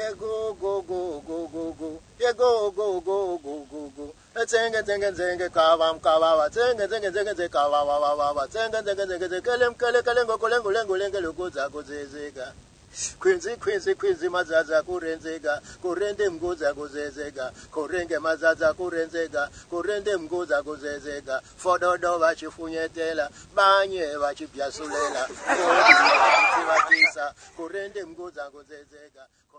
go go go go go go. Yeah go go go go go go. Zenge kawa zenge kawa zenge kele go zezega. Quincy mazaza kurenzega kurende mgoza gozezega kurenge mazaza kurenzega kurende mgoza gozezega fododo vachifunyetela banye vachipyasulela kurende mgoza gozezega